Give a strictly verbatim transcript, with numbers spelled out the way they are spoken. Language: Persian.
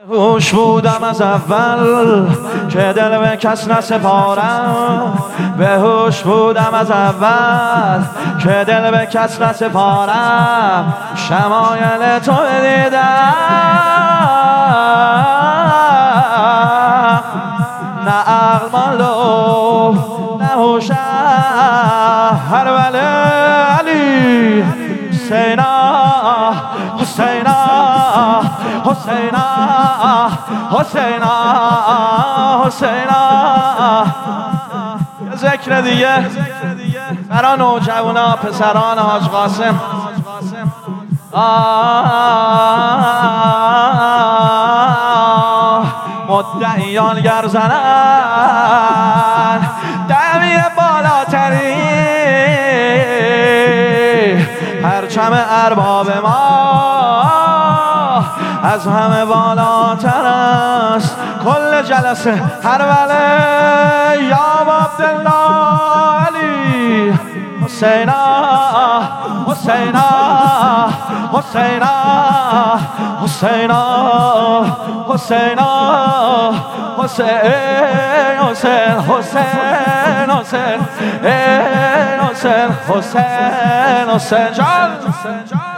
هوش بودم از اول که دل به کس نسپارم، به هوش بودم از اول که دل به کس نسپارم، شمایل تو دیدم نه عقل مالو نه هوشم، هر ولی علی حسینا حسینا حسینا حسینا حسینا. یه ذکر دیگه برای نوجوانا پسران حاج قاسم. مدعیان گر زنن دمی بالاتری، پرچم ارباب ما از همه بالاتر است. کل جلسه هر ولی یا عبدالله علی حسینا حسینا حسینا حسینا حسینا حسین حسین حسین حسین حسین حسین حسین جان